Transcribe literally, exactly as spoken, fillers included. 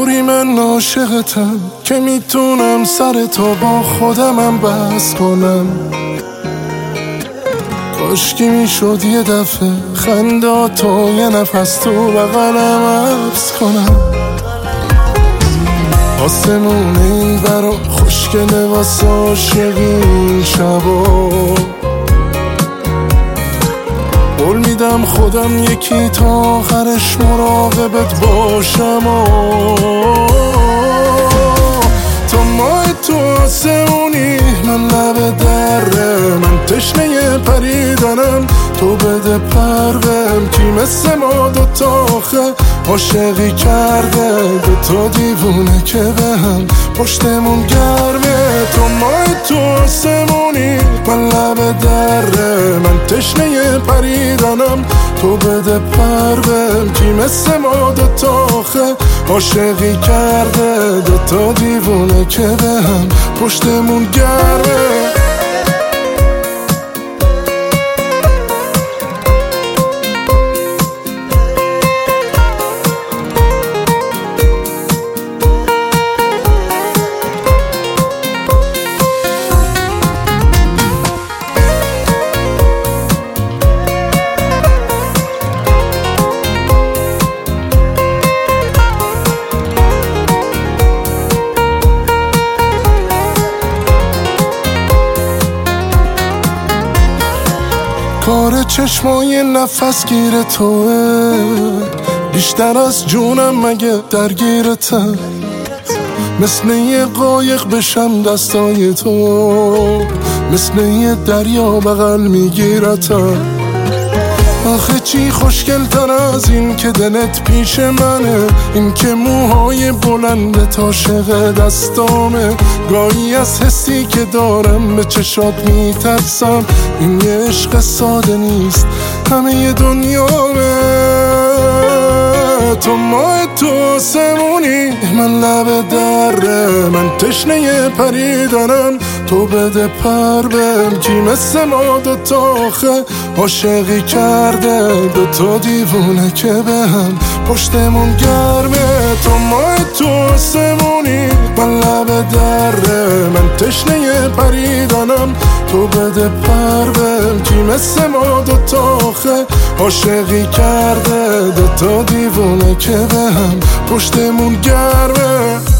طوری من عاشقتم که میتونم سر تو با خودمم بس کنم. کاشکی میشد یه دفعه خنداتو یه نفس تو بغلم حبس کنم. آسمون این برا خوشگله واسه عاشقین شبا. قول میدم خودم یکی تا آخرش مراقبت باشم و تو ماه تو آسمونی من لب دره، من تشنه پریدنم تو بده پروم. کی مثل ما دوتا آخه عاشقی کرده، دوتا دیوونه که به هم پشتمون گرمه. تو ماه تو آسمونی من لب دره، من تشنه پریدنم تو بده پروم. کی مثل ما دوتا آخه عاشقی کرده، دوتا دیوونه که به هم پشتمون گرمه. کار چشمای نفس گیر توه، بیشتر از جونم مگه درگیرتم. مثل یه قایق بشم دستای تو، مثل یه دریا بغل میگیرتم. آخه چی خوشگل تر از این که دلت پیش منه، این که موهای بلند عاشق دستامه. گاهی از حسی که دارم به چشات میترسم، این یه عشق ساده نیست همه ی دنیامه. تو ماه تو آسمونی من لب دره، من تشنه پریدنم تو بده پروم. کی مثل ما دوتا آخه عاشقی کرده، دوتا دیوونه که به هم پشتمون گرمه. تو ماه تو آسمونی من لب دره، من تشنه پریدنم تو بده پروم. کی مثل ما دوتا آخه عاشقی کرده، دوتا دیوونه که به هم پشتمون گرمه.